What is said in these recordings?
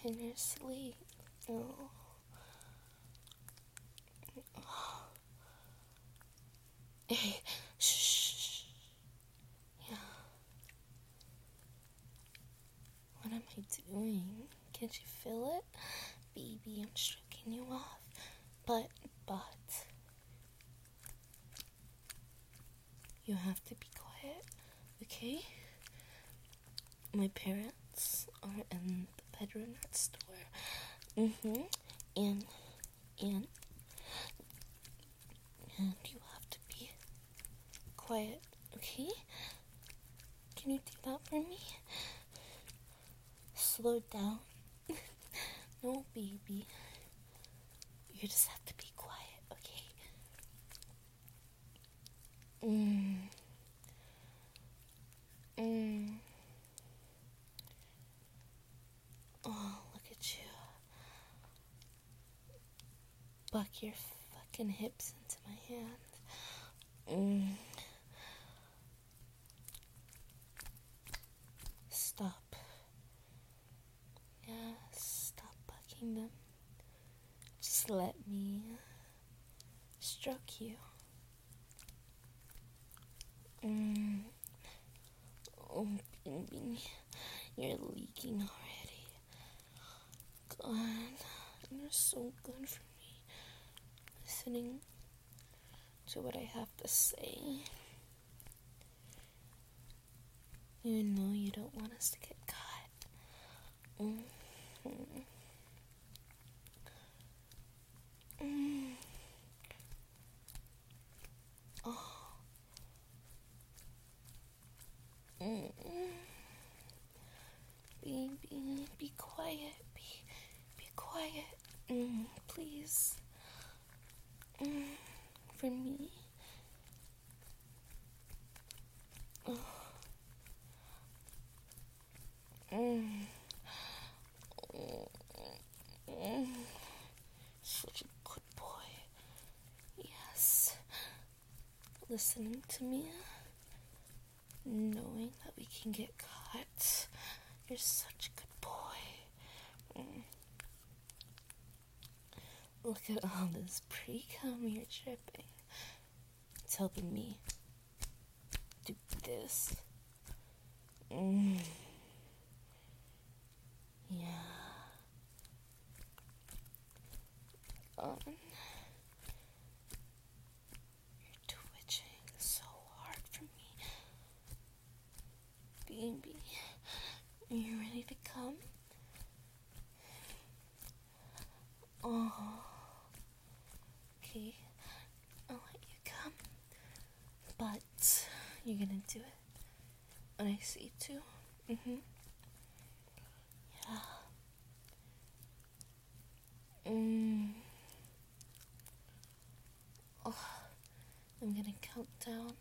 in your sleep. Oh. Hey, shh. Yeah. What am I doing? Can't you feel it? Baby, I'm stroking you off. But, you have to be quiet, okay? My parents are in the bedroom next door. And you have to be quiet, okay? Can you do that for me? Slow down. No, baby. You just have to be quiet, okay? Oh, look at you. Buck your fucking hips into my hand. Stop. Yeah, stop bucking them. Just let me stroke you. Oh, baby, you're leaking already. God, you're so good for me. Listening to what I have to say. You know you don't want us to get caught. Baby, be quiet. Be quiet. Please. For me. Such a good boy. Yes. Listening to me. Knowing that we can get caught. You're such a good boy. Look at all this pre-cum you're dripping. It's helping me do this. Yeah. You're twitching so hard for me. Baby, are you ready to come? Oh. Okay, I'll let you come. But you're gonna do it when I say to. Yeah. Oh, I'm gonna count down.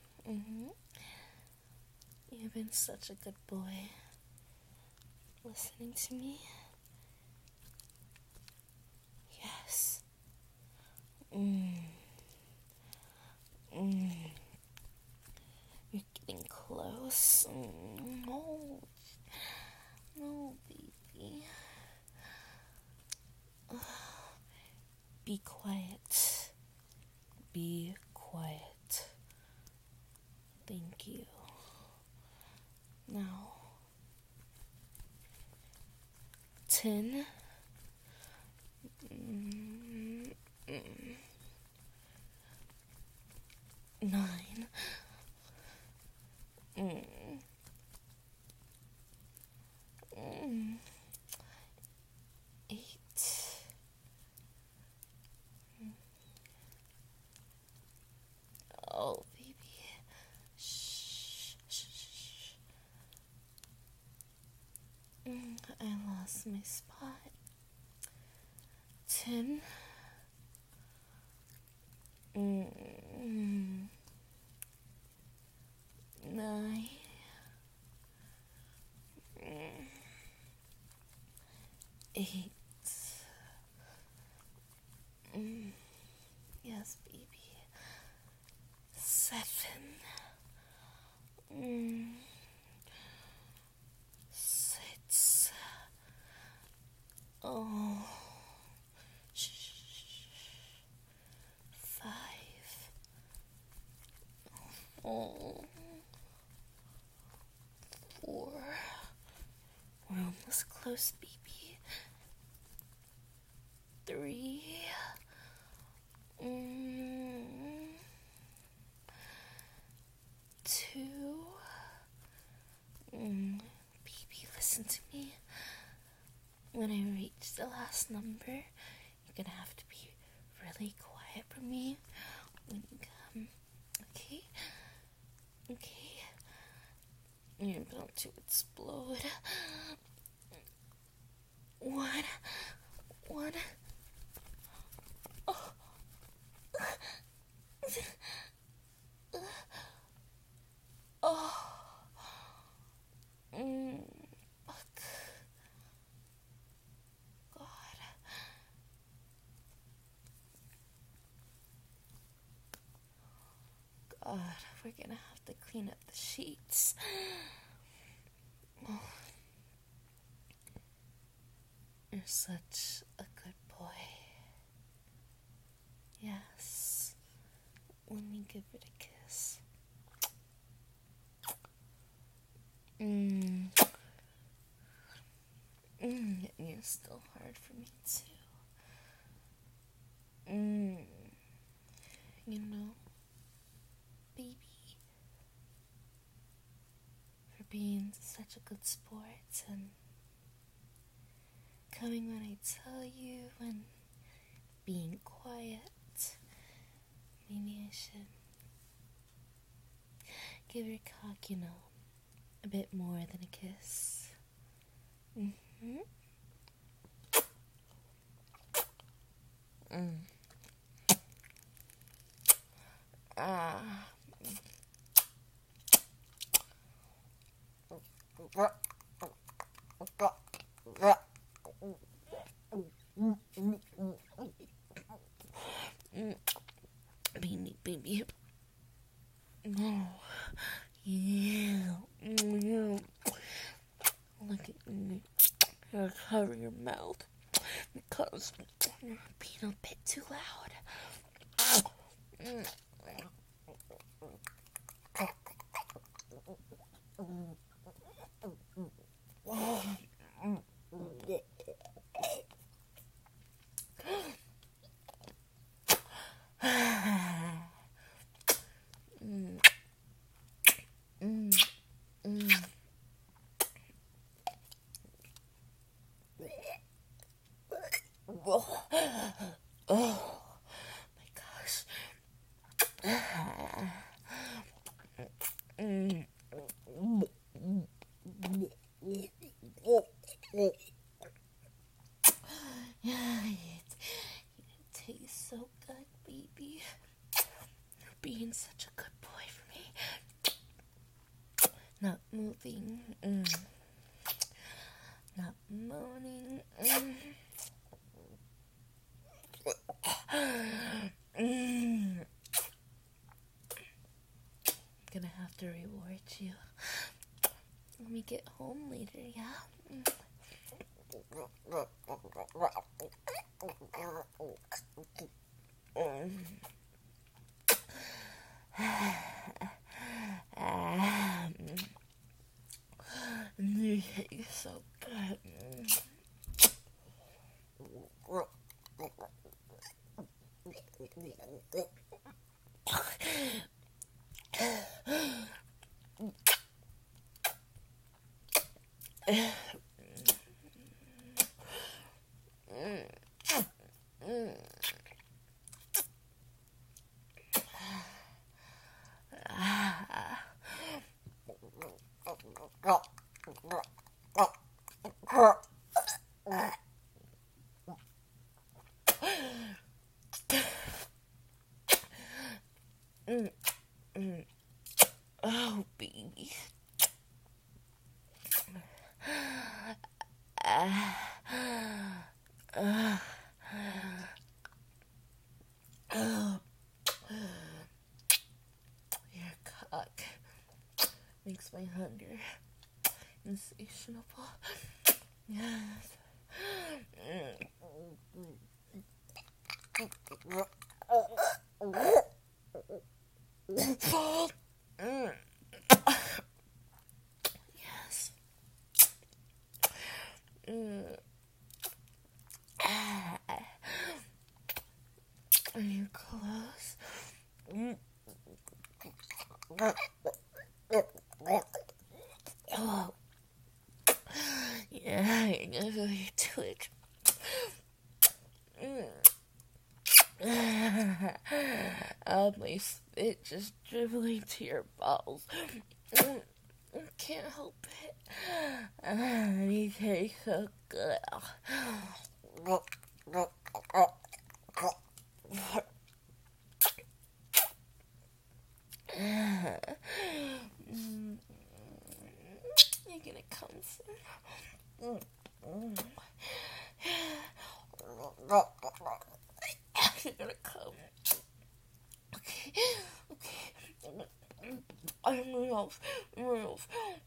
You've been such a good boy. Listening to me. Yes. You're getting close. No, baby. Be quiet. Be quiet. Thank you. Now, 10. 9. 8. Oh, baby. Shh. I lost my spot. 10. 9. 8. Yes, baby. 7. 6. close, baby. 3, 2, baby, listen to me. When I reach the last number, you're gonna have to be really quiet for me when you come. Okay? Okay. You're about to explode. 1. Oh. Oh. Fuck. God. God, we're gonna have to clean up the sheets. Oh. You're such a good boy. Yes. Let me give it a kiss. You're still hard for me too. You know, baby, for being such a good sport and coming when I tell you and being quiet. Maybe I should give your cock, a bit more than a kiss. Baby. No. Yeah. Look at me. Cover your mouth because you're being a bit too loud. Oh my gosh. It tastes so good, baby. You're being such a good boy for me. Not moving. Not moaning. Gonna have to reward you when we get home later, yeah? You taste so good. Oh, baby. Your cock makes my hunger insatiable. Yes. Yes. Are you close? Oh, yeah, you're definitely too it. My spit just dribbling to your balls. I can't help it. You taste so good. You're gonna come soon. You're gonna come. Okay, okay. I'm Rudolph. Rudolph.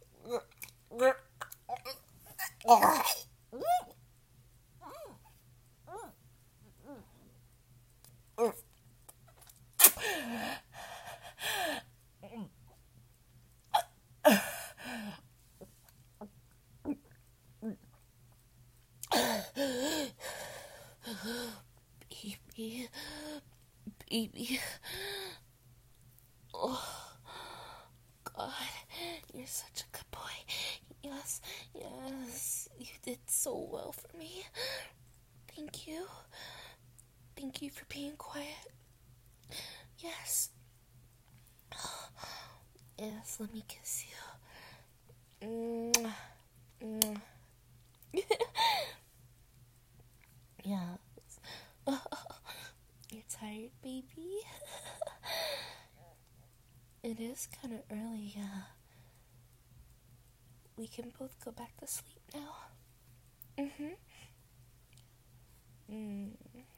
Baby, baby. Oh, God, you're such a good boy. Yes, yes, you did so well for me. Thank you. Thank you for being quiet. Yes. Yes, let me kiss you. Mwah. Mwah. Yes. You're tired, baby? It is kind of early, yeah. We can both go back to sleep now.